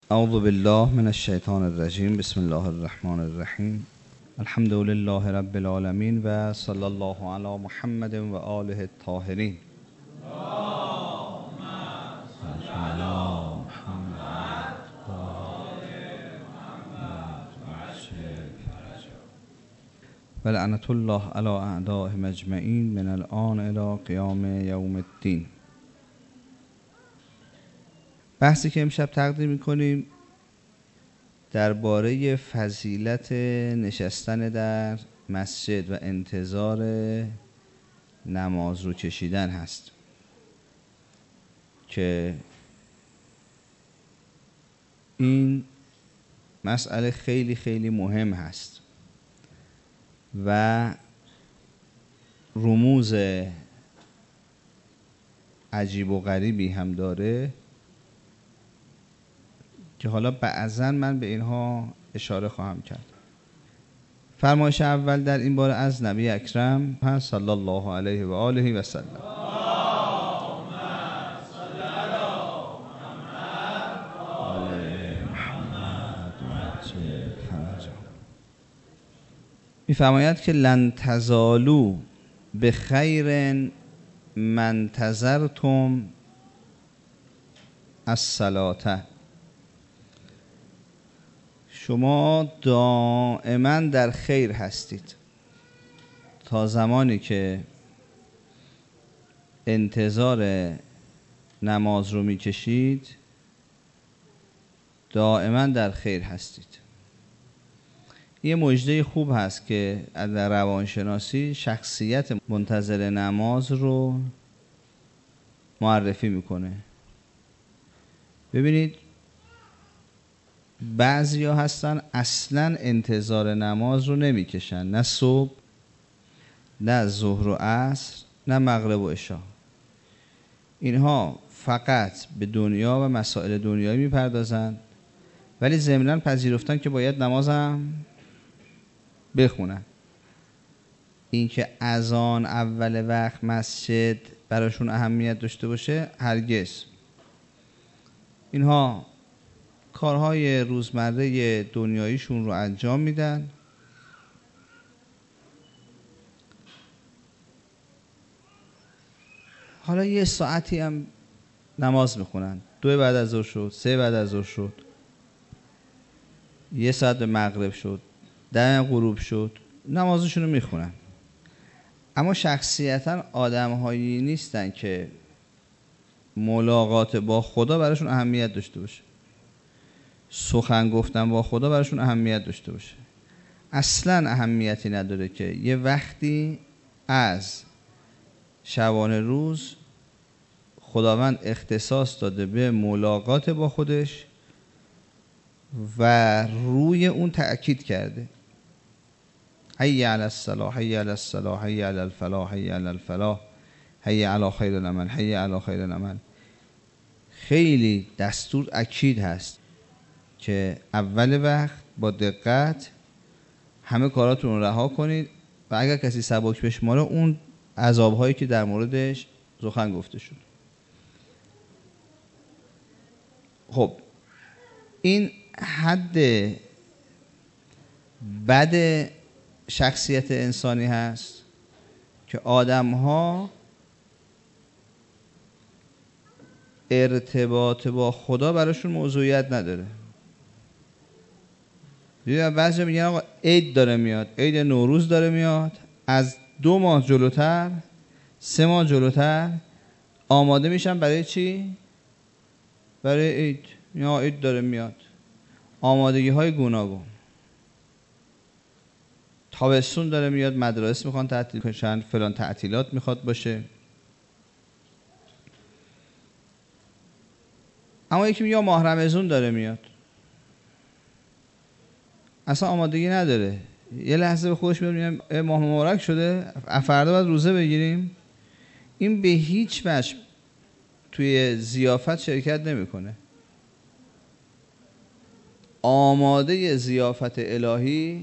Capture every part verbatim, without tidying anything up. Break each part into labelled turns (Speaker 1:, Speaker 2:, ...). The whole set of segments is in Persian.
Speaker 1: اعوذ بالله من الشیطان الرجیم. بسم الله الرحمن الرحیم. الحمد لله رب العالمین و صلی الله علی محمد و آله الطاهرین. و لعنة الله علی اعدائهم اجمعین من الآن الی قیام یوم الدین. بحثی که امشب تقدیم می‌کنیم درباره فضیلت نشستن در مسجد و انتظار نماز رو کشیدن هست که این مسئله خیلی خیلی مهم هست و رموز عجیب و غریبی هم داره که حالا بعضاً من به اینها اشاره خواهم کرد. فرمایش اول در این باره از نبی اکرم هست صلی الله علیه و آله و سلم. می‌فرماید که لن تزالوا بخیر من انتظرتم الصلاة. شما دائما در خیر هستید تا زمانی که انتظار نماز رو میکشید. دائما در خیر هستید. یه مژده خوب هست که در روانشناسی شخصیت منتظر نماز رو معرفی میکنه. ببینید بعضی ها هستن اصلا انتظار نماز رو نمیکشن، نه صبح نه ظهر و عصر نه مغرب و عشا. اینها فقط به دنیا و مسائل دنیایی میپردازن ولی ضمناً پذیرفتن که باید نمازم بخونن. اینکه اذان اول وقت مسجد براشون اهمیت داشته باشه هرگز. اینها کارهای روزمره دنیاییشون رو انجام میدن حالا یه ساعتی هم نماز میخونن. دو بعد از ظهر شد، سه بعد از ظهر شد، یه ساعت به مغرب شد، ده غروب شد، نمازشون رو میخونن. اما شخصیتا آدم هایی نیستن که ملاقات با خدا براشون اهمیت داشته باشه، سخن گفتن با خدا براشون اهمیت داشته باشه. اصلا اهمیتی نداره که یه وقتی از شبانه روز خداوند اختصاص داده به ملاقات با خودش و روی اون تأکید کرده. حی علی الصلاة، حی علی الصلاة، حی علی الفلاح، حی علی الفلاح، حی علی خیر العمل، حی علی خیر العمل. خیلی دستور اکید هست که اول وقت با دقت همه کاراتون رو رها کنید و اگر کسی سبک بشماره اون عذاب‌هایی که در موردش سخن گفته شد. خب این حد بد شخصیت انسانی هست که آدم‌ها ارتباط با خدا براشون موضوعیت نداره. بعضی میگن آقا عید داره میاد، عید نوروز داره میاد، از دو ماه جلوتر سه ماه جلوتر آماده میشن برای چی؟ برای عید. یا عید داره میاد، آمادگی های گوناگون. تابستون داره میاد، مدارس میخوان تعطیل کنن، فلان تعطیلات میخواد باشه. اما یکی میگه ماه رمضان داره میاد، اصلا آمادگی نداره. یه لحظه به خودش میاد میگه ماه مبارک شده، فردا باید روزه بگیریم. این به هیچ وجه توی ضیافت شرکت نمیکنه. آماده ضیافت الهی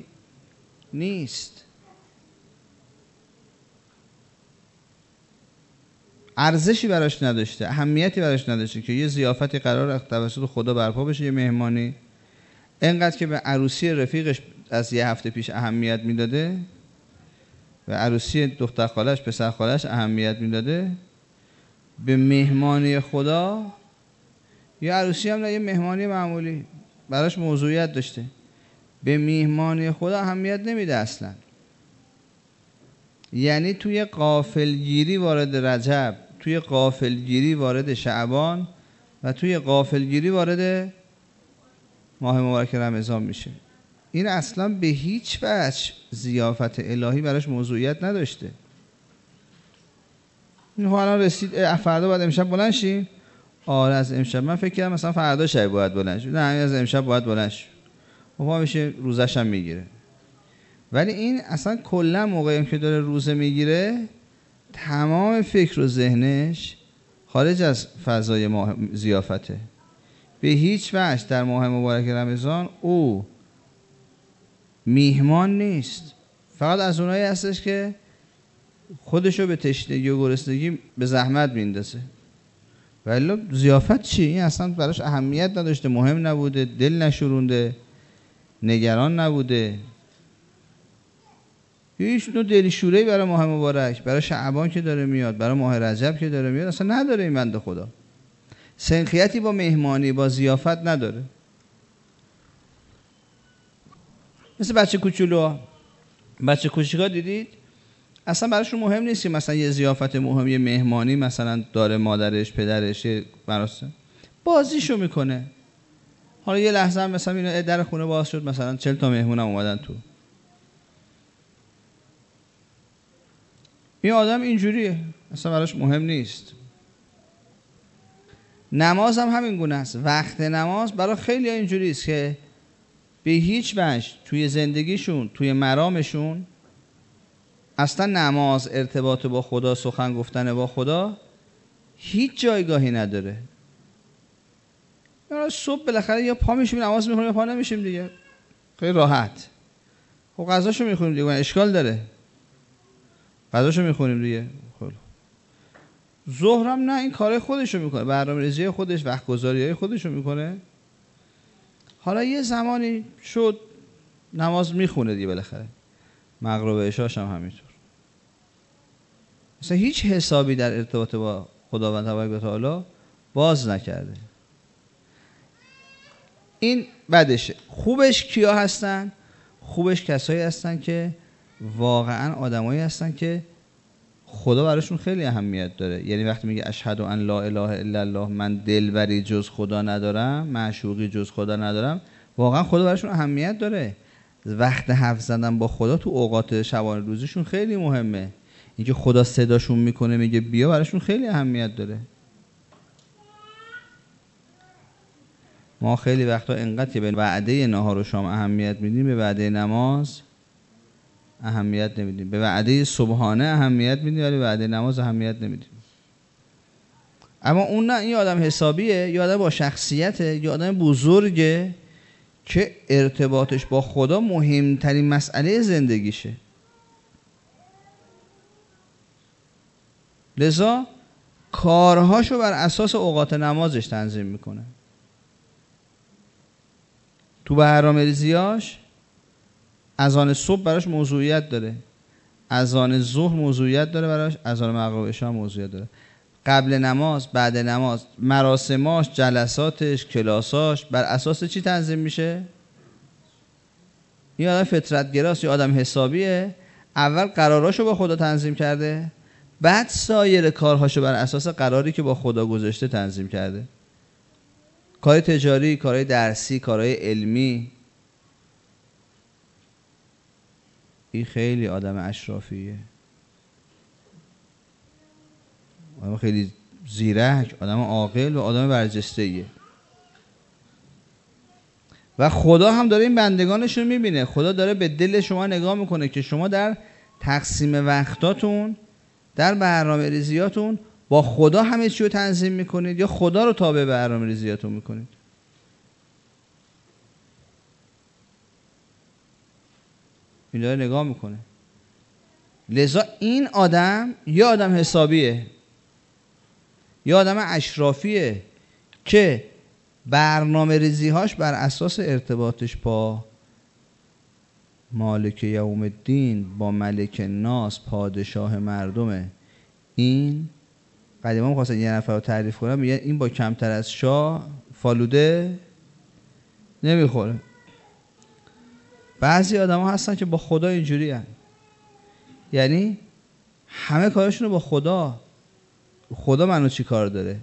Speaker 1: نیست. ارزشی براش نداشته، اهمیتی براش نداشته که یه ضیافتی قرار توسط خدا برپا بشه، یه مهمانی. اینقدر که به عروسی رفیقش از یه هفته پیش اهمیت میداده، به عروسی دختر خالش پسر خالش اهمیت میداده، به مهمانی خدا یه عروسی هم نه، یه مهمانی معمولی براش موضوعیت داشته، به مهمانی خدا اهمیت نمیده اصلا. یعنی توی غافلگیری وارد رجب، توی غافلگیری وارد شعبان و توی غافلگیری وارد ماه مبارک رمضان میشه. این اصلا به هیچ وجه ضیافت الهی براش موضوعیت نداشته. این الان رسید فردا باید امشب بلند شیم. آره از امشب من فکر کردم مثلا فردا شب باید بلند شیم. نه از امشب باید بلند شیم. پا میشه روزش هم میگیره. ولی این اصلا کلا موقعی که داره روزه میگیره تمام فکر و ذهنش خارج از فضای ماه ضیافته. به هیچ وجه در ماه مبارک رمضان او میهمان نیست، فقط از اونایی هستش که خودشو به تشنگی و گرسنگی به زحمت میندازه. ولی ضیافت چی؟ این اصلا براش اهمیت نداشته، مهم نبوده، دل نشورونده، نگران نبوده، هیچ نوع دلشوره‌ای برای ماه مبارک، برای شعبان که داره میاد، برای ماه رجب که داره میاد اصلا نداره. این بنده خدا سنخیتی با مهمانی با ضیافت نداره. مثل بچه کوچولو، بچه کوچیکا دیدید اصلا براشون مهم نیست که مثلا یه ضیافت مهم، یه مهمانی مثلا داره مادرش پدرش مراسم، بازیشو میکنه. حالا یه لحظه هم مثلا اینا در خونه باز شد، مثلا چهل تا مهمونم اومدن تو. این آدم اینجوریه، اصلا براش مهم نیست. نماز هم همین گونه است. وقت نماز برای خیلی اینجوری است که به هیچ وجه توی زندگیشون، توی مرامشون اصلا نماز، ارتباط با خدا، سخن گفتن با خدا هیچ جایگاهی نداره. یا صبح بالاخره یا پا میشیم نماز میخونیم یا پا نمیشیم دیگه، خیلی راحت. خب غذاشو میخوریم دیگه، اشکال داره؟ غذاشو میخوریم دیگه. خب ظهرم نه، این کارهای خودشو میکنه، برنامه‌ریزی خودش، وقت گذاریای خودشو میکنه. حالا یه زمانی شد نماز میخونه دیگه بالاخره، مغرب و عشاش هم همینطور. مثلا هیچ حسابی در ارتباط با خداوند تبارک و تعالی باز نکرده. این بدشه. خوبش کیا هستن؟ خوبش کسایی هستن که واقعا آدمایی هستن که خدا براشون خیلی اهمیت داره. یعنی وقتی میگه اشهد ان لا اله الا الله، من دلبری جز خدا ندارم، معشوقی جز خدا ندارم، واقعا خدا براشون اهمیت داره. وقت حرف زدن با خدا تو اوقات شبانه روزیشون خیلی مهمه. اینکه خدا صداشون میکنه میگه بیا، براشون خیلی اهمیت داره. ما خیلی وقتا انقدر که به وعده نهار و شام اهمیت میدیم، به وعده نماز اهمیت نمیدیم. به وعده صبحانه اهمیت میدیم ولی وعده نماز اهمیت نمیدیم. اما اون نه، این آدم حسابیه، یه آدم با شخصیته، یه آدم بزرگه که ارتباطش با خدا مهمترین مسئله زندگیشه. لذا کارهاشو بر اساس اوقات نمازش تنظیم میکنه. تو برنامه‌ریزیاش اذان صبح براش موضوعیت داره، اذان ظهر موضوعیت داره براش، اذان مغرب و عشا موضوعیت داره. قبل نماز، بعد نماز، مراسماش، جلساتش، کلاساش بر اساس چی تنظیم میشه؟ این آدم فطرتگراست، یه آدم حسابیه. اول قراراشو با خدا تنظیم کرده، بعد سایر کارهاشو بر اساس قراری که با خدا گذاشته تنظیم کرده. کار تجاری، کارهای درسی، کارهای علمی. این خیلی آدم اشرافیه، آدم خیلی زیرک، آدم عاقل و آدم برجسته‌ایه. و خدا هم داره این بندگانش رو میبینه. خدا داره به دل شما نگاه میکنه که شما در تقسیم وقتاتون، در برنامه ریزیاتون با خدا همه چی رو تنظیم میکنید یا خدا رو تابع برنامه ریزیاتون میکنید. این داره نگاه میکنه. لذا این آدم یه آدم حسابیه. یه آدم اشرافیه که برنامه ریزیهاش بر اساس ارتباطش با مالک یوم الدین، با ملک ناس، پادشاه مردمه. این قدیما می‌خواستن یه نفر رو تعریف کنن، میگن این با کمتر از شاه فالوده نمیخوره. بعضی آدم ها هستن که با خدا اینجوری هن. یعنی همه کارشون رو با خدا، خدا منو چی کار داره،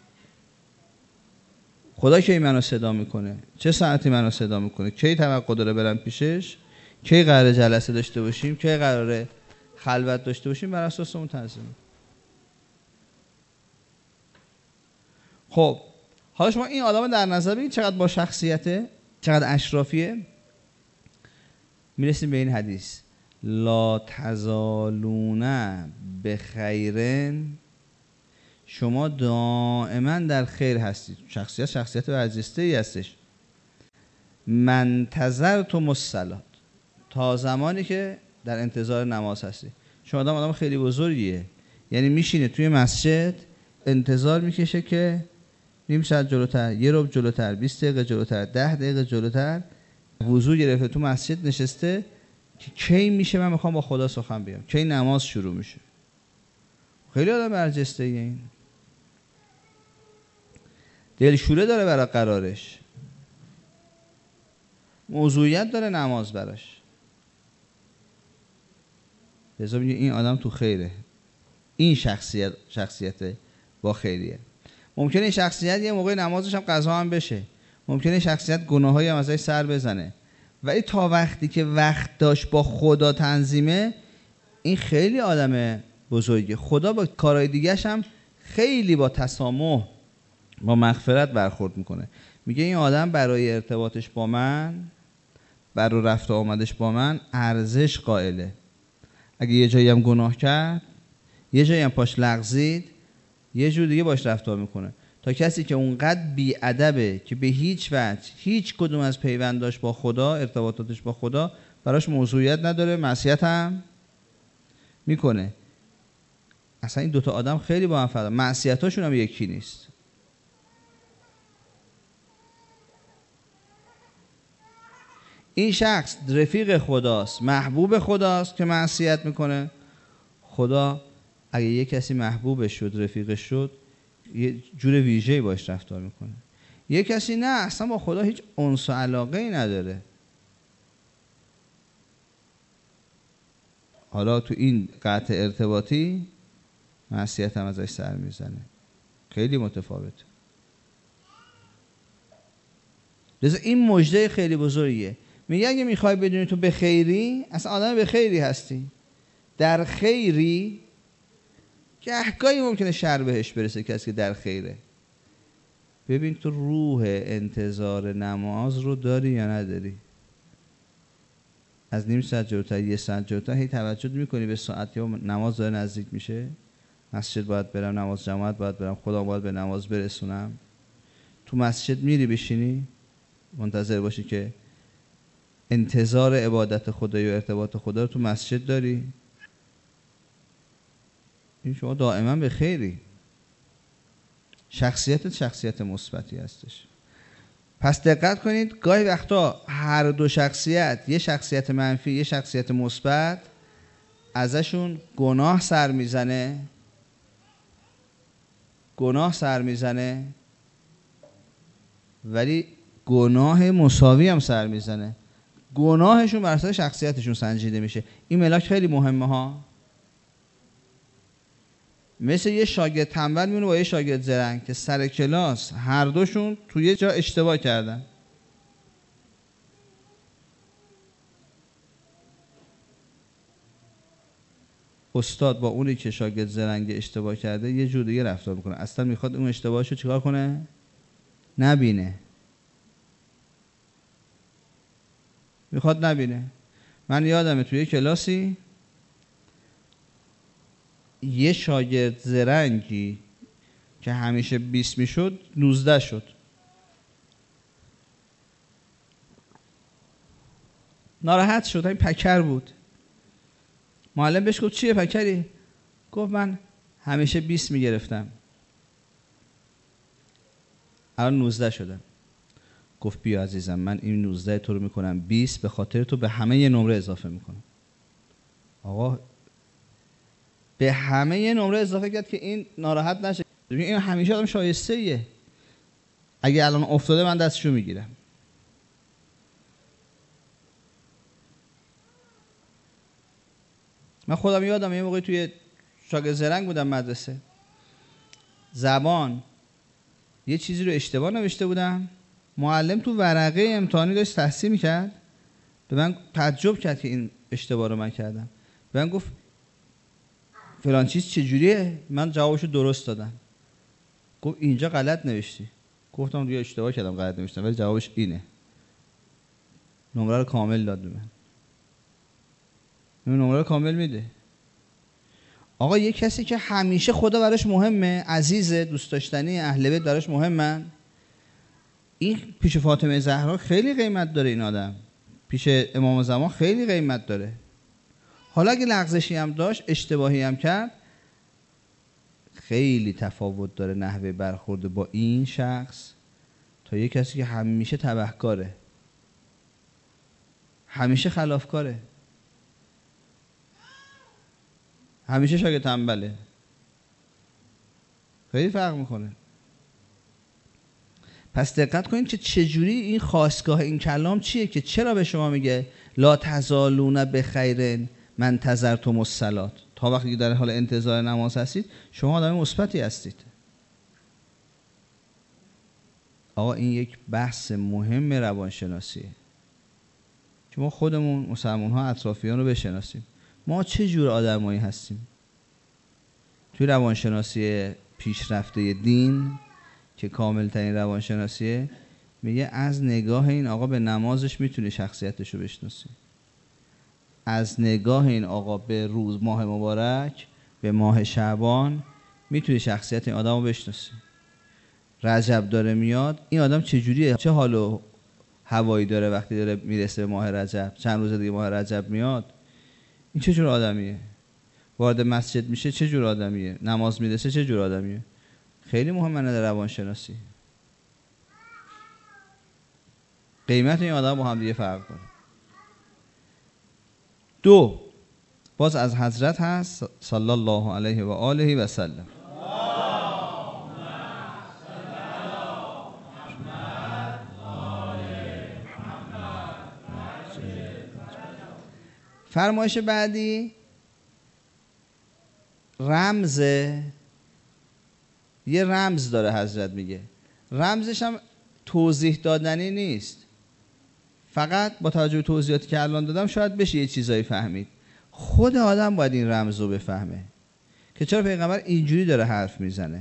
Speaker 1: خدا کی منو صدا میکنه، چه ساعتی منو صدا میکنه، کی توقع داره برم پیشش، کی قراره جلسه داشته باشیم، کی قراره خلوت داشته باشیم، بر اساس اون تنظیم. خب حالا شما این آدم در نظر بگید چقدر با شخصیته، چقدر اشرافیه. میرسیم به این حدیث لا تزالون بخیرن، شما دائما در خیر هستید. شخصیت شخصیت برجسته ای هستش. منتظرتم الصلات، تا زمانی که در انتظار نماز هستی. شما آدم آدم خیلی بزرگیه، یعنی میشینه توی مسجد انتظار میکشه که نیم ساعت جلوتر، یه ربع جلوتر، بیست دقیقه جلوتر، ده دقیقه جلوتر وضو گرفته تو مسجد نشسته که کی میشه من میخوام با خدا سخن بگم، کی نماز شروع میشه. خیلی آدم برجسته ایه. این دلشوره داره برای قرارش، موضوعیت داره نماز براش. لذا میگه این آدم تو خیره. این شخصیت شخصیت با خیریه. ممکنه این شخصیت یه موقع نمازش هم قضا هم بشه، ممکنه شخصیت گناهایی هم ازش سر بزنه، ولی تا وقتی که وقت داشت با خدا تنظیمه، این خیلی آدم بزرگه. خدا با کارهای دیگه‌ش هم خیلی با تسامح، با مغفرت برخورد میکنه. میگه این آدم برای ارتباطش با من، برای رفت و آمدش با من ارزش قائله. اگه یه جایی هم گناه کرد، یه جایی هم پاش لغزید، یه جور دیگه باش رفتار میکنه. تا کسی که اونقدر بی‌ادبه که به هیچ وجه هیچ کدوم از پیونداش با خدا، ارتباطاتش با خدا براش موضوعیت نداره، معصیت هم میکنه. اصلا این دوتا آدم خیلی با هم فرق، معصیتاشون هم یکی نیست. این شخص رفیق خداست، محبوب خداست که معصیت میکنه. خدا اگه یه کسی محبوبش شد، رفیقش شد، یه جور ویژه‌ای باش رفتار میکنه. یه کسی نه، اصلا با خدا هیچ انس و علاقه ای نداره. حالا تو این قطع ارتباطی معصیت هم ازش سر میزنه. خیلی متفاوته. لذا این مژده خیلی بزرگیه. میگه اگه میخوای بدونی تو به خیری، اصلا آدم به خیری هستی، در خیری، گهگاهی ممکنه شر بهش برسه کسی که در خیره. ببین تو روح انتظار نماز رو داری یا نداری؟ از نیم ساعت جلوتر، یه ساعت جلوتر هی توجه میکنی به ساعت که نماز داره نزدیک میشه؟ مسجد باید برم، نماز جماعت باید برم، خدا باید به نماز برسونم. تو مسجد میری بشینی منتظر باشی که انتظار عبادت خدایی و ارتباط خدا رو تو مسجد داری؟ این شما دائما به خیری. شخصیت شخصیت مثبتی هستش. پس دقت کنید گاهی وقتا هر دو شخصیت، یه شخصیت منفی یه شخصیت مثبت، ازشون گناه سر میزنه، گناه سر میزنه ولی گناه مساوی هم سر میزنه. گناهشون بر اساس شخصیتشون سنجیده میشه. این ملاک خیلی مهمه ها. مثل یه شاگرد تنبل میونه با یه شاگرد زرنگ که سر کلاس هر دوشون توی یه جا اشتباه کردن. استاد با اونی که شاگرد زرنگ اشتباه کرده یه جور دیگه رفتار میکنه. اصلا میخواد اون اشتباهشو چیکار کنه؟ نبینه. میخواد نبینه. من یادمه توی کلاسی یه شاگرد زرنگی که همیشه بیست میشد نوزده شد. ناراحت شد. این پکر بود. معلم بهش گفت چیه پکری؟ گفت من همیشه بیست میگرفتم، الان نوزده شدن. گفت بیا عزیزم، من این نوزده تو رو میکنم بیست، به خاطر تو به همه یه نمره اضافه میکنم. آقا به همه یه نمره اضافه کرد که این ناراحت نشه. این همیشه آدم شایسته ایه. اگه الان افتاده من دستشو میگیرم. من خودم یادم یه موقعی توی شاگرد زرنگ بودم مدرسه، زبان یه چیزی رو اشتباه نوشته بودم، معلم تو ورقه امتحانی داشت تحصیل میکرد، به من تعجب کرد که این اشتباه رو من کردم. به من گفت فلان چیز چجوریه؟ من جوابشو درست دادم. گفت اینجا غلط نوشتی. گفتم دیگه اشتباه کردم، غلط نوشتم، ولی جوابش اینه. نمره رو کامل داد به من. این نمره رو کامل میده. آقا یه کسی که همیشه خدا براش مهمه، عزیزه، دوست داشتنی، اهل بیت براش مهمن، این پیش فاطمه زهرا خیلی قیمت داره. این آدم پیش امام زمان خیلی قیمت داره. حالا اگه لغزشی هم داشت، اشتباهی هم کرد، خیلی تفاوت داره نحوه برخورد با این شخص تا یه کسی که همیشه تبهکاره، همیشه خلافکاره، همیشه شاگرد تنبله. خیلی فرق میکنه. پس دقت کنید که چجوری این خاستگاه این کلام چیه که چرا به شما میگه لا تزالون بخیر من تظرتم الصلات. تا وقتی که در حال انتظار نماز هستید شما آدم مثبتی هستید. آقا این یک بحث مهم روانشناسیه که ما خودمون مسلمان ها اطرافیان رو بشناسیم. ما چه جور آدمایی هستیم؟ توی روانشناسی پیشرفته دین که کامل ترین روانشناسیه، میگه از نگاه این آقا به نمازش میتونی شخصیتش رو بشناسی، از نگاه این آقا به روز ماه مبارک، به ماه شعبان میتونی شخصیت این آدم رو بشناسی. رجب داره میاد، این آدم چجوریه، چه حال و هوایی داره وقتی داره میرسه به ماه رجب، چند روز دیگه ماه رجب میاد، این چه جور آدمیه؟ وارد مسجد میشه چه جور آدمیه؟ نماز میرسه چه جور آدمیه؟ خیلی مهمه در روانشناسی. قیمت این آدم با هم دیگه فرق داره. دو، باز از حضرت هست صلی الله علیه و آله و سلم. فرمایش بعدی رمز، یه رمز داره حضرت میگه، رمزش هم توضیح دادنی نیست، فقط با توجه به توضیحاتی که الان دادم شاید بشه یه چیزایی فهمید. خود آدم باید این رمز رو بفهمه که چرا پیغمبر اینجوری داره حرف میزنه.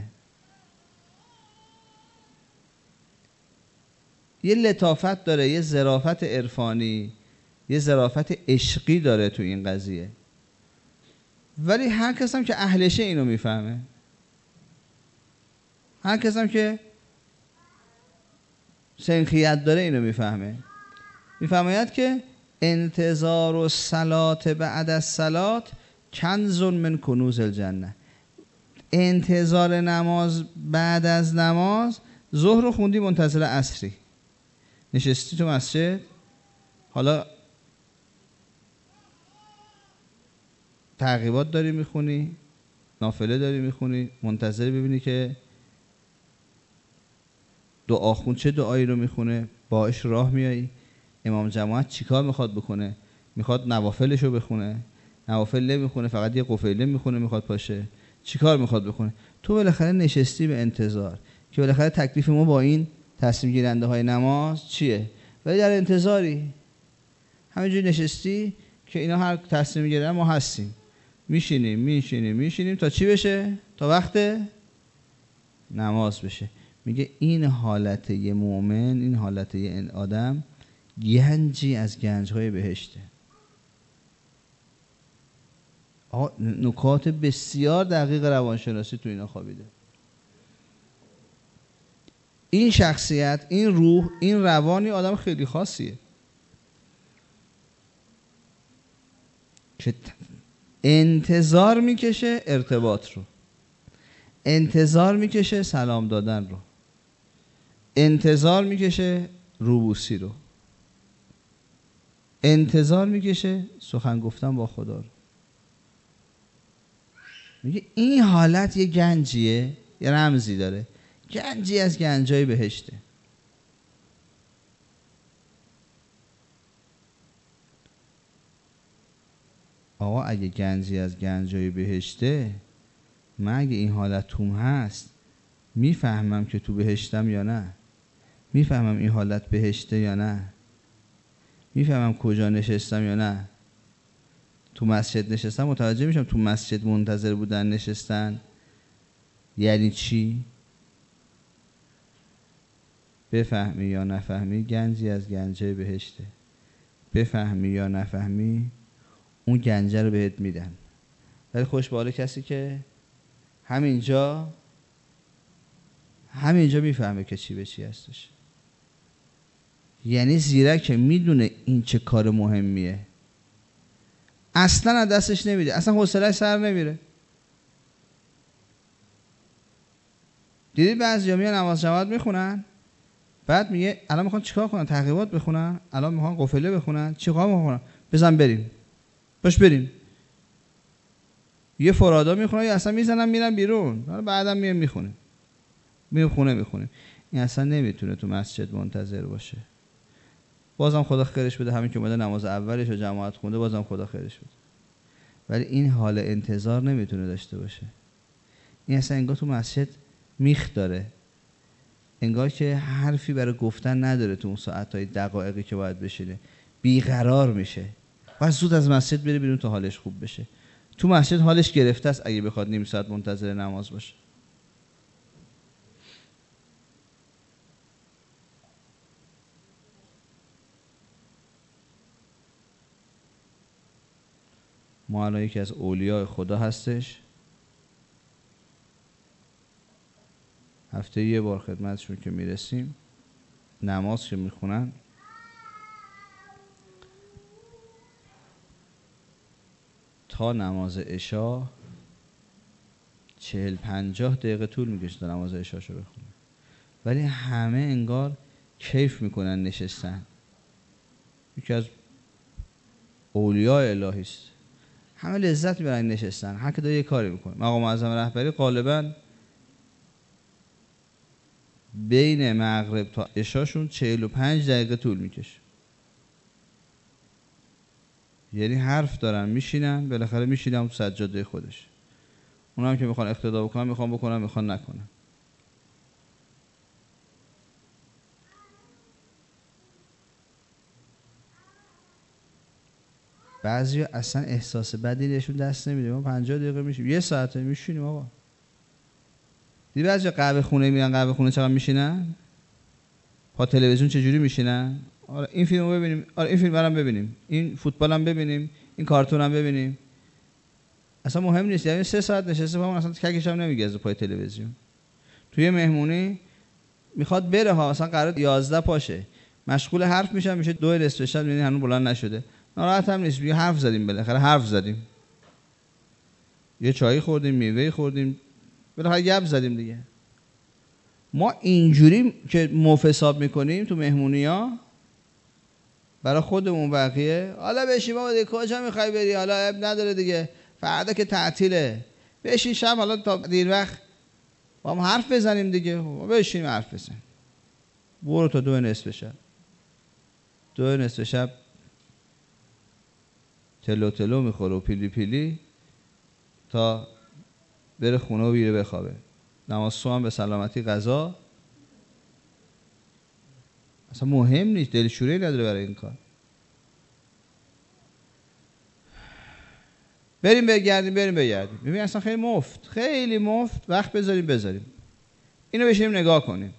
Speaker 1: یه لطافت داره، یه ظرافت عرفانی، یه ظرافت عشقی داره تو این قضیه، ولی هر کس هم که اهلشه اینو میفهمه. هر کس هم که سنخیت داره اینو میفهمه. میفهمید که انتظار و صلات بعد از صلات کنز من کنوز الجنه. انتظار نماز بعد از نماز، ظهر رو خوندی منتظر عصری، نشستی تو مسجد، حالا تعقیبات داری میخونی، نافله داری میخونی، منتظر ببینی که دعاخون چه دعایی رو میخونه، باش راه میایی، امام جماعت چیکار میخواد بکنه، میخواد نوافلش رو بخونه، نوافل نمیخونه، فقط یه قفیله میخونه، میخواد پاشه، چیکار میخواد بکنه. تو بالاخره نشستی به انتظار که بالاخره تکلیف ما با این تصمیم گیرنده های نماز چیه، ولی در انتظاری همینجوری نشستی که اینا هر تصمیم گیرن ما هستیم، میشینیم میشینیم میشینیم تا چی بشه؟ تا وقت نماز بشه. میگه این حالت یه مؤمن، این حالت یه آدم گنجی از گنج‌های بهشته. آقا نکات بسیار دقیق روانشناسی تو اینا خوابیده. این شخصیت، این روح، این روانی آدم خیلی خاصیه که انتظار میکشه ارتباط رو، انتظار میکشه سلام دادن رو، انتظار میکشه روبوسی رو، انتظار میکشه سخن گفتن با خدا رو. میگه این حالت یه گنجیه، یه رمزی داره، گنجی از گنجای بهشته. آقا اگه گنجی از گنجای بهشته، من اگه این حالت توم هست میفهمم که تو بهشتم یا نه؟ میفهمم این حالت بهشته یا نه؟ میفهمم کجا نشستم یا نه؟ تو مسجد نشستم متوجه میشم تو مسجد منتظر بودن نشستن یعنی چی؟ بفهمی یا نفهمی گنجی از گنجای بهشته. بفهمی یا نفهمی اون گنجه رو بهت میدن. ولی خوش به حال کسی که همینجا همینجا میفهمه که چی به چی هستش. یعنی زیرک که میدونه این چه کار مهمیه، اصلا از دستش نمیده، اصلا حوصله‌اش سر نمیره. دیدی بعضیا میان نماز جماعت میخونن، بعد میگه الان میخوان چیکار کنن؟ تحقیقات بخونن، الان میخوان قفله بخونن، چیکار میخونن؟ بزن بریم، باش بریم. یه فرادا میخونن یا اصلا میزنن میرن بیرون، حالا بعدم میام میخونه، میام خونه میخونیم. این اصلا نمیتونه تو مسجد منتظر باشه. بازم خدا خیرش بده، همین که اومده نماز اولش رو جماعت خونده، بازم خدا خیرش بده. ولی این حال انتظار نمیتونه داشته باشه. این اصلا انگار تو مسجد میخ داره، انگار که حرفی برای گفتن نداره تو اون ساعتهای دقایقی که باید بشینه، بیقرار میشه، باید زود از مسجد بره بیرون تا حالش خوب بشه. تو مسجد حالش گرفته است اگه بخواد نیم ساعت منتظر نماز باشه. ما الان یکی از اولیاء خدا هستش، هفته یه بار خدمتشون که میرسیم، نماز که میخونن تا نماز عشا چهل پنجاه دقیقه طول میکشه تا نماز عشاشو بخونه. ولی همه انگار کیف میکنن نشستن. یکی از اولیاء الهی است، همه لذت میبرن نشستن، هر کی داره یه کاری میکنه. مقام معظم رهبری غالبا بین مغرب تا عشاشون چهل و پنج دقیقه طول میکشه. یعنی حرف دارن میشینن، بالاخره میشینن تو سجاده خودش. اونا هم که میخوان اقتدا بکنن میخوان بکنن، میخوان نکنن. بعضی اصلا احساس بدی نشون دست نمیده. ما پنجاه دقیقه میشیم، یه ساعته میشینیم آقا. دیدی بعضی قهوه خونه میرن، قهوه خونه چقدر میشینن؟ پا تلویزیون چجوری میشینن؟ آره این فیلمو ببینیم، آره این فیلم برام ببینیم، این فوتبال هم ببینیم، این کارتون هم ببینیم. اصلا مهم نیست. یعنی سه ساعت نشسته پامون اصلا ککش هم نمیگزه پای تلویزیون. توی مهمونی میخواد بره ها، مثلا قرار یازده پاشه، مشغول حرف میشه، میشه دو نصف شب، یعنی هنوز بلند نشده. ناراحت هم نیست، میگه حرف زدیم، بالاخره حرف زدیم، یه چایی خوردیم، میوه خوردیم، بالاخره گپ زدیم دیگه. ما اینجوری که مف حساب میکنیم تو مهمونی‌ها برای خودمون، بقیه حالا بشین بابا دیگه، کجا میخوای بری، حالا اب نداره دیگه، فردا که تعطیله، بشین شب حالا تا دیر وقت با هم حرف بزنیم دیگه، بشین حرف بزن. برو تا دو نصف شب، دو نصف شب تلو تلو میخوره و پیلی پیلی تا بره خونه و بیره بخوابه. نماز صبح هم به سلامتی قضا. اصلا مهم نیست، دلشوری نداره برای این کار. بریم بگردیم بریم بگردیم. ببین اصلا خیلی مفت، خیلی مفت وقت بذاریم بذاریم اینو بشینیم نگاه کنیم.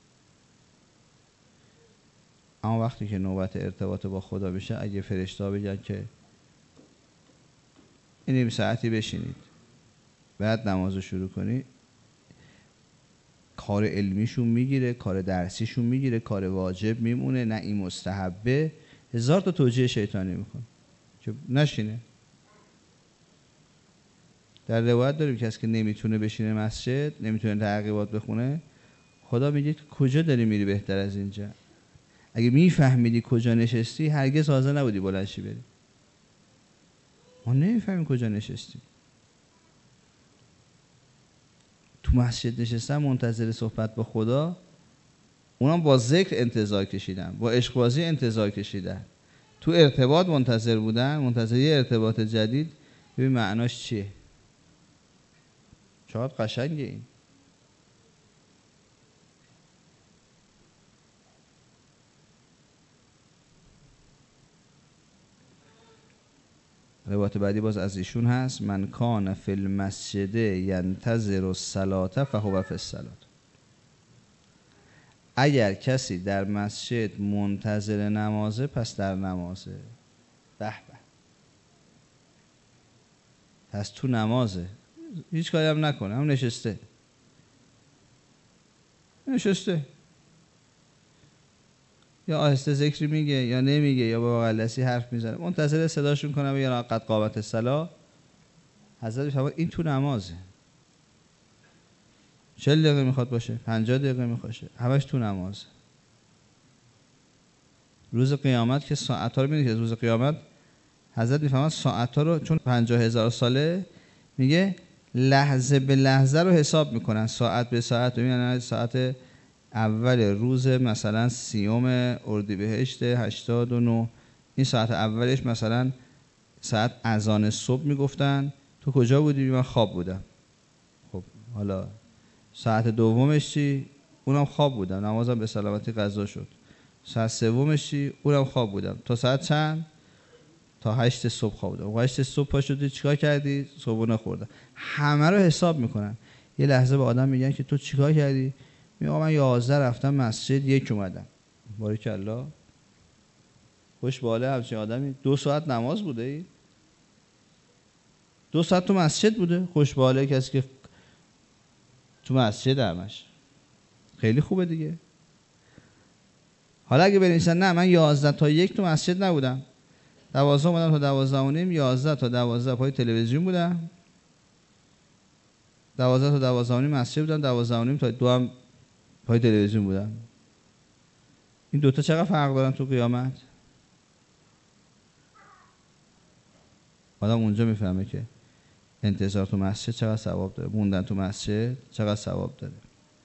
Speaker 1: اما وقتی که نوبت ارتباط با خدا بشه، اگه فرشته بگن که این نیم ساعتی بشینید بعد نمازو شروع کنید، کار علمیشون میگیره، کار درسیشون میگیره، کار واجب میمونه، نه این مستحبه، هزار تا توجیه شیطانی میکنه که نشینه. در روایت داریم کسی که نمیتونه بشینه مسجد، نمیتونه تعقیبات بخونه، خدا میگه کجا داری میری بهتر از اینجا؟ اگه میفهمیدی کجا نشستی هرگز حاضر نبودی بلند شی بری. ما نمیفهمیم کجا نشستیم. تو مسجد نشستن منتظر صحبت با خدا، اونم با ذکر انتظار کشیدن، با عشق بازی انتظار کشیدن، تو ارتباط منتظر بودن، منتظر یه ارتباط جدید. ببین معناش چیه؟ چقدر قشنگه این. روایت بعدی باز از ایشون هست: من کان فی المسجد ینتظر الصلاة فهو فی الصلاة. اگر کسی در مسجد منتظر نمازه پس در نمازه. به به، پس تو نمازه، هیچ کاری هم نکنه، هم نشسته نشسته یا آهسته ذکری میگه یا نمیگه یا با غلسی حرف میزنه، منتظر صداشون کنم یا قد قامت الصلاة. حضرت میفرماد این تو نمازه. چهل دقیقه میخواد باشه، پنجاه دقیقه میخواد باشه، همش تو نمازه. روز قیامت که ساعت‌ها رو می‌بینید که روز قیامت حضرت میفرماد ساعت‌ها رو چون پنجاه هزار ساله، میگه لحظه به لحظه رو حساب میکنن، ساعت به ساعت. یعنی ساعت اول روز مثلا سیوم اردیبهشت هشتاد و نه، این ساعت اولش مثلا ساعت اذان صبح میگفتن تو کجا بودی؟ من خواب بودم. خب حالا ساعت دومش چی؟ اونم خواب بودم، نمازم به سلامتی قضا شد. ساعت سومش چی؟ اونم خواب بودم. تا ساعت چند؟ تا هشت صبح خواب بودم. هشت صبح پا شدی چیکار کردی؟ صبحونه خوردم. همه رو حساب میکنن. یه لحظه به آدم میگن که تو چیکار کردی؟ میگه من یازده رفتم مسجد، یک اومدم. باریکالله، خوش باله همچین آدمی. دو ساعت نماز بوده ای؟ دو ساعت تو مسجد بوده؟ خوش باله کسی که تو مسجد همش. خیلی خوبه دیگه. حالا اگه بنویسن نه من یازده تا یک تو مسجد نبودم، دوازده اومدم تا دوازده و نیم، یازده تا دوازده پای تلویزیون بودم، دوازده تا دوازده و نیم مسجد بودم، دوازده و نیم تا دو هم پای تلویزیون بودم. این دوتا چقدر فرق دارن تو قیامت؟ آدم اونجا میفهمه که انتظار تو مسجد چقدر ثواب داره، موندن تو مسجد چقدر ثواب داره.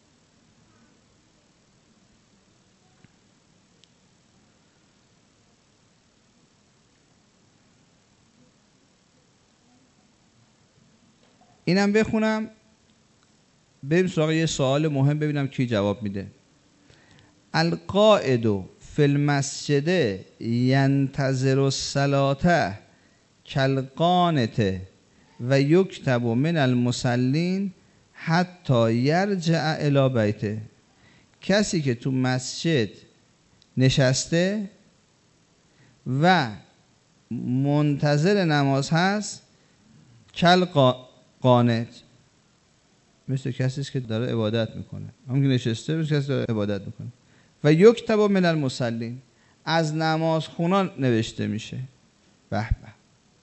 Speaker 1: اینم بخونم بریم سراغ یه سوال مهم ببینم کی جواب میده. القائد فی المسجد ینتظر الصلاة کالقانت و یکتب من المصلین حتی یرجع الی بیته. کسی که تو مسجد نشسته و منتظر نماز هست، کالقانت، مثل کسی است که داره عبادت میکنه، همون که نشسته مثل کسی داره عبادت میکنه. و یکتب من المصلین، از نماز خونان نوشته میشه. به به،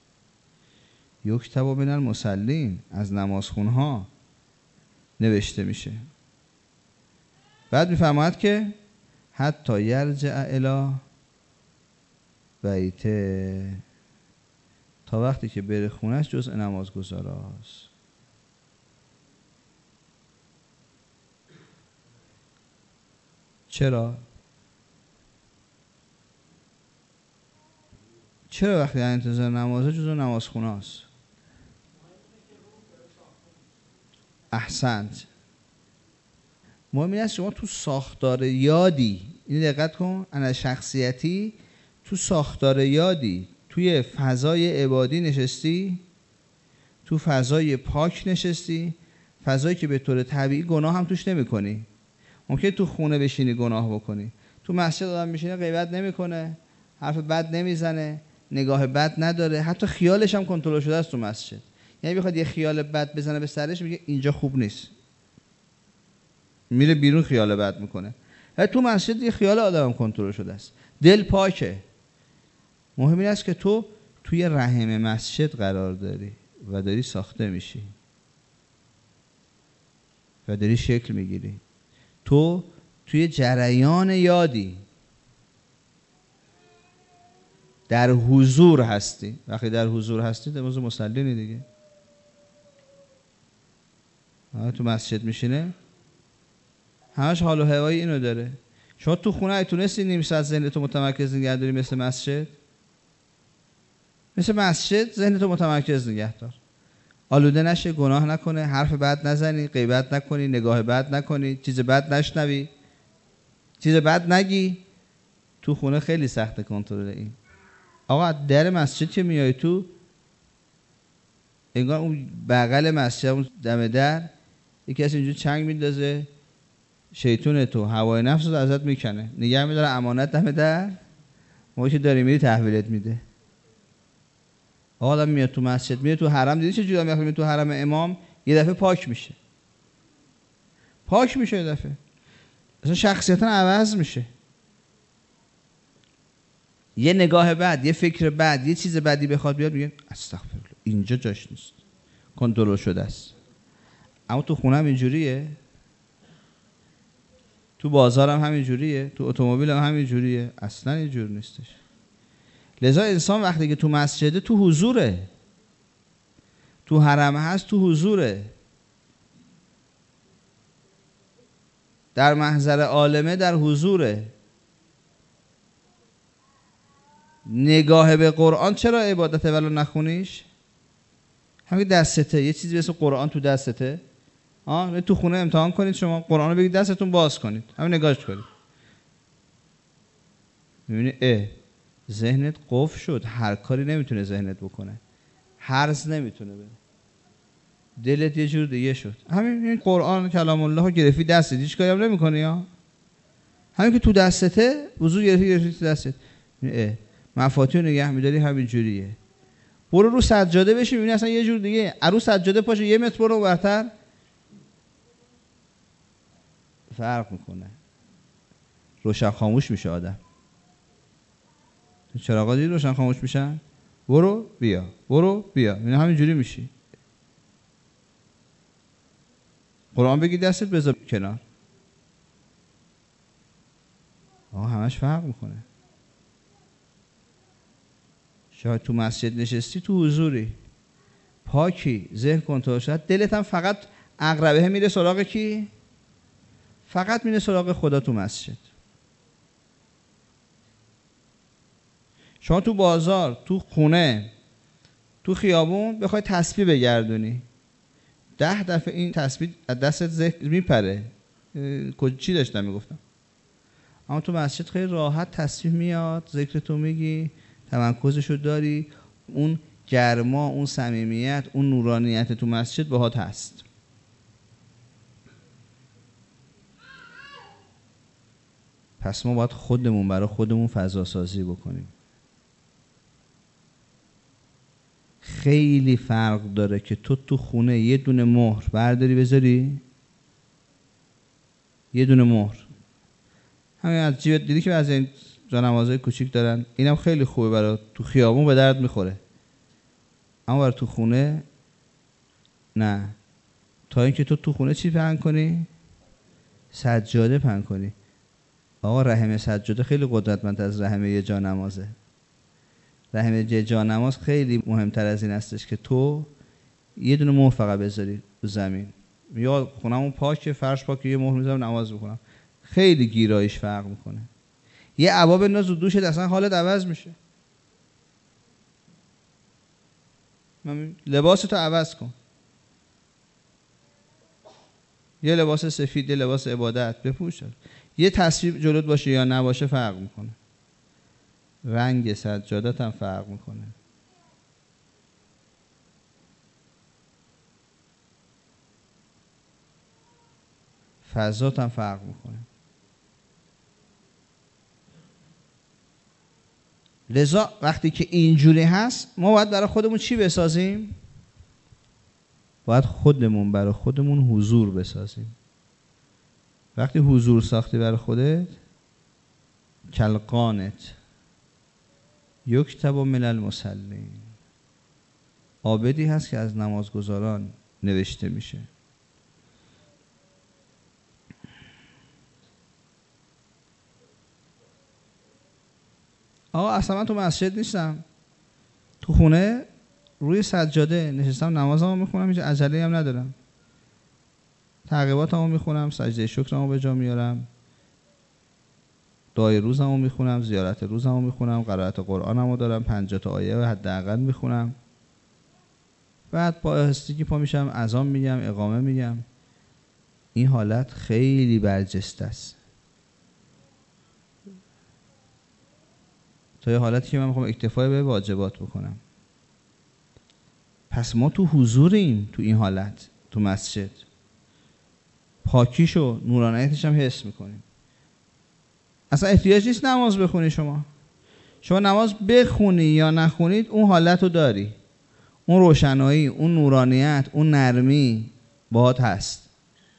Speaker 1: یکتب من المصلین، از نماز خونها نوشته میشه. بعد میفرماید که حتی یرجع الی بیته، تا وقتی که بره خونش جزء نمازگزاراست. چرا؟ چرا وقتی انتظار نمازه جزء نمازخونه است؟ احسنت. مهم این است شما تو ساختار یادی، این دقت کن، انا شخصیتی تو ساختار یادی، توی فضای عبادی نشستی، تو فضای پاک نشستی، فضایی که به طور طبیعی گناه هم توش نمی کنی. ممکن تو خونه بشینی گناه بکنی، تو مسجد آدم میشینه غیبت نمیکنه، حرف بد نمیزنه، نگاه بد نداره، حتی خیالش هم کنترل شده است تو مسجد. یعنی بخواد یه خیال بد بزنه به سرش میگه اینجا خوب نیست، میره بیرون خیال بد میکنه. تو مسجد یه خیال آدم کنترل شده است، دل پاکه. مهم این است که تو توی رحم مسجد قرار داری و داری ساخته میشی و داری شکل میگیری. تو توی جریان یادی، در حضور هستی. وقتی در حضور هستی در موضوع مسلینی دیگه. تو مسجد میشینه همش حال و هوای اینو داره. شما تو خونه ای تونستی نیم ساعت ذهنتو متمرکز نگه داری مثل مسجد؟ مثل مسجد ذهنتو متمرکز نگه دار. آلوده نشه، گناه نکنه، حرف بد نزنی، غیبت نکنی، نگاه بد نکنی، چیز بد نشنوی، چیز بد نگی. تو خونه خیلی سخت کنترل این. آقا در مسجد که میای تو، انگار اون بغل مسجد، اون دم در یکی کسی اینجور چنگ میندازه، شیطون تو هوای نفس رو ازت میکنه، نگه میداره امانت دم در، موقعی که داری میری تحویلت میده. آقا آدم میاد تو مسجد، میاد تو حرم، دیدی چه جوری آدم میاد تو حرم امام یه دفعه پاک میشه. پاک میشه یه دفعه. اصلا شخصیتاً عوض میشه. یه نگاه بد، یه فکر بد، یه چیز بدی بخواد بیاد، میگه استغفرالله، اینجا جاش نیست، کنترل شده است. اما تو خونه هم اینجوریه، تو بازار هم همین جوریه، تو اتومبیل هم همین جوریه. اصلا اینجور نیستش. لذا انسان وقتی که تو مسجده تو حضوره، تو حرم هست تو حضوره، در محضر عالمه در حضوره. نگاه به قرآن چرا عبادته ولو نخونیش؟ همین دستته، یه چیزی مثل قرآن تو دستته. آه تو خونه امتحان کنید، شما قرآن رو بگید دستتون باز کنید، همین نگاهش کنید، میبینی اه ذهنت قفل شد، هر کاری نمیتونه ذهنت بکنه، هرز نمیتونه بره، دلت یه جور دیگه شد. همین قرآن کلام الله رو گرفتی دستت، هیچ کاری هم نمیکنی. ها همین که تو دستته، وضو گرفتی گرفتی تو دستت، اه مفاتیح نگه میداری، همین جوریه. برو رو سجاده بشی، میبینی اصلا یه جور دیگه. رو سجاده پاشه یه متر برو برتر، فرق میکنه. روشن خاموش میشه آدم. چراغا دید روشن خاموش میشن، برو بیا برو بیا، یعنی همین جوری میشی. قرآن بگی دستت بذار کنار، آقا همش فرق میکنه. شاید تو مسجد نشستی، تو حضوری، پاکی، ذهن کنترل شد، دلت هم فقط عقربه میره سراغ کی؟ فقط میره سراغ خدا تو مسجد. شما تو بازار، تو خونه، تو خیابون بخوای تسبیح بگردونی، ده دفعه این تسبیح از دستت ذکر میپره. چی داشتم میگفتم؟ اما تو مسجد خیلی راحت تسبیح میاد، ذکرتو میگی، تمرکزشو داری، اون گرما، اون صمیمیت، اون نورانیت تو مسجد باهات هست. پس ما باید خودمون برای خودمون فضا سازی بکنیم. خیلی فرق داره که تو تو خونه یه دونه مهر برداری بذاری، یه دونه مهر همین از جیبت، دیدی که از این جانمازهای کوچیک دارن، اینم خیلی خوبه برای تو خیابون به درد میخوره، اما برای تو خونه نه. تا اینکه تو تو خونه چی پهن کنی؟ سجاده پهن کنی. آقا رحم سجاده خیلی قدرتمند از رحم یه جانمازه. رحم یه جانماز خیلی مهمتر از این هستش که تو یه دونه مهر فقط بذاری تو زمین. یا خونمون پاکه، فرش پاکه، یه مهر میذارم نماز بخونم. خیلی گیرایش فرق میکنه. یه عبا بنداز رو دوشت، اصلا حالت عوض میشه. لباستو عوض کن، یه لباس سفید، یه لباس عبادت بپوش. یه تصویر جلوت باشه یا نباشه فرق میکنه. رنگ سجادت هم فرق میکنه. فضات هم فرق میکنه. لذا وقتی که اینجوری هست، ما باید برای خودمون چی بسازیم؟ باید خودمون برای خودمون حضور بسازیم. وقتی حضور ساختی برای خودت، کلقانت یکتب من المصلین، عابدی هست که از نمازگزاران نوشته میشه. آقا اصلا من تو مسجد نیستم، تو خونه روی سجاده نشستم نمازمو میخونم، هیچ عجله‌ای هم ندارم، تعقیباتمو میخونم، سجده شکرمو به جا میارم، دعای روزمو میخونم، زیارت روزمو میخونم، قرائت قرآنمو دارم، پنجاه تا آیه حداقل میخونم، بعد با آهستگی پا میشم اذان میگم، اقامه میگم. این حالت خیلی برجسته است تا یه حالتی که من میخوام اکتفای به واجبات بکنم. پس ما تو حضوریم، تو این حالت تو مسجد پاکیشو نورانیتش هم حس میکنیم. اصلا احتیاج نیست نماز بخونی. شما شما نماز بخونی یا نخونید اون حالت رو داری، اون روشنایی، اون نورانیت، اون نرمی باهات هست،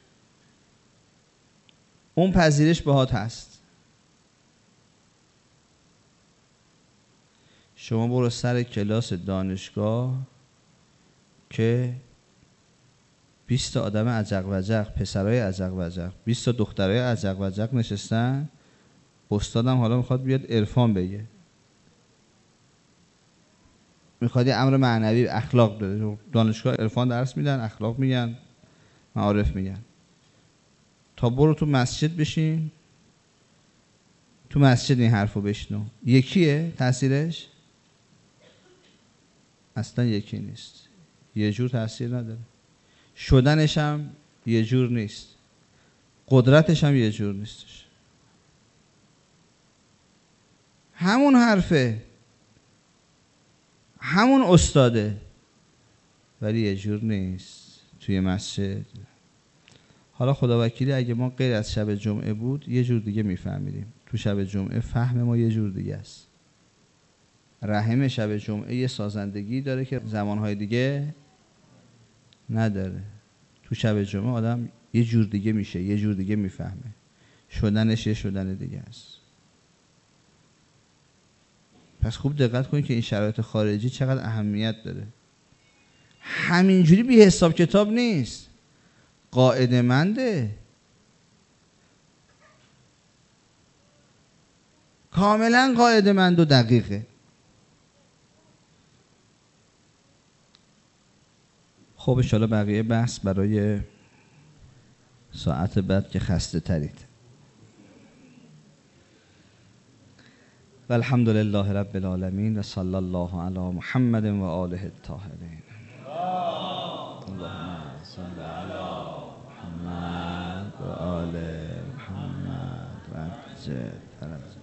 Speaker 1: اون پذیرش باهات هست. شما برو سر کلاس دانشگاه که بیست تا آدم عجق وجق، پسرای عجق وجق، بیست تا دخترای عجق وجق نشستن، استادم حالا میخواد بیاد عرفان بگه، میخواد یه امر معنوی اخلاق بده. دانشگاه عرفان درس میدن، اخلاق میگن، معارف میگن. تا برو تو مسجد بشین، تو مسجد این حرفو بشنو. یکیه تاثیرش؟ اصلا یکی نیست، یه جور تاثیر نداره. شدنش هم یه جور نیست، قدرتش هم یه جور نیستش. همون حرفه، همون استاده، ولی یه جور نیست توی مسجد. حالا خدا وکیلی اگه ما غیر از شب جمعه بود یه جور دیگه میفهمیدیم. تو شب جمعه فهم ما یه جور دیگه است. رحم شب جمعه یه سازندگی داره که زمانهای دیگه نداره. تو شب جمعه آدم یه جور دیگه میشه، یه جور دیگه میفهمه، شدنش یه شدن دیگه است. پس خوب دقت کنید که این شرایط خارجی چقدر اهمیت داره. همینجوری بی حساب کتاب نیست، قاعده منده، کاملا قاعده مند و دقیقه. خب انشاءالله بقیه بحث برای ساعت بعد که خسته ترید. و الحمد لله رب العالمین و صلی الله علی محمد و آله الطاهرین. اللهم صل علی محمد و آل محمد و عجل فرج